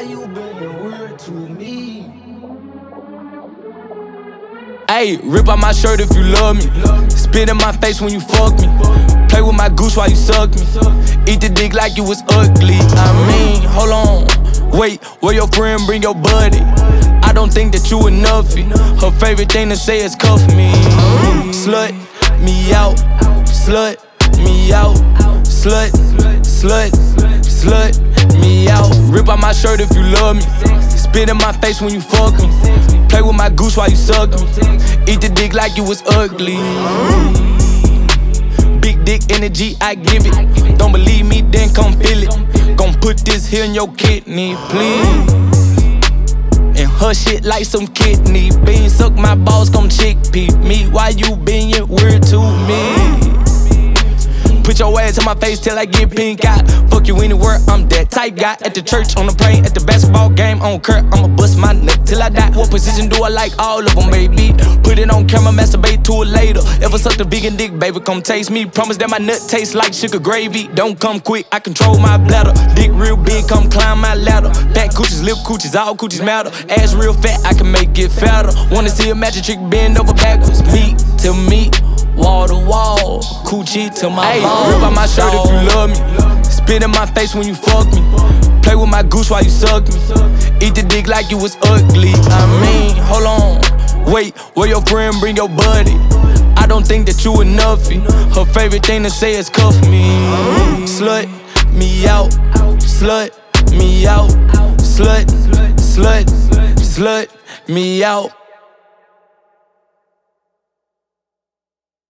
you been weird to me? Ayy, rip out my shirt if you love me. Spit in my face when you fuck me. Play with my goose while you suck me. Eat the dick like you was ugly. I mean, hold on, wait, where your friend bring your buddy? I don't think that you enough. Her favorite thing to say is cuff me. Slut me out, slut me out, slut, slut, slut me out. Rip out my shirt if you love me. Spit in my face when you fuck me. Play with my goose while you suck me. Eat the dick like you was ugly. Big dick energy, I give it. Don't believe me, then come feel it. Gon' put this here in your kidney, please. And her shit like some kidney beans. Suck my balls, come chickpea me. Why you being weird to me? Put your ass in my face till I get pink eye. Fuck you anywhere, I'm that type guy. At the church, on the plane, at the basketball game, on Kurt, I'ma bust my neck till I die. What position do I like? All of them, baby. Put it on camera, masturbate to it later. Ever sucked a vegan dick, baby, come taste me. Promise that my nut tastes like sugar gravy. Don't come quick, I control my bladder. Dick real big, come climb my ladder. Back coochies, lip coochies, all coochies matter. Ass real fat, I can make it fatter. Wanna see a magic trick bend over backwards. Meat to meat, wall to wall, coochie to my balls. Rip out my shirt if you love me. Spit in my face when you fuck me. Play with my goose while you suck me. Eat the dick like you was ugly. I mean, hold on, wait, where your friend bring your buddy? I don't think that you enough. Her favorite thing to say is cuff me. Slut me out, slut me out, slut, slut, slut me out.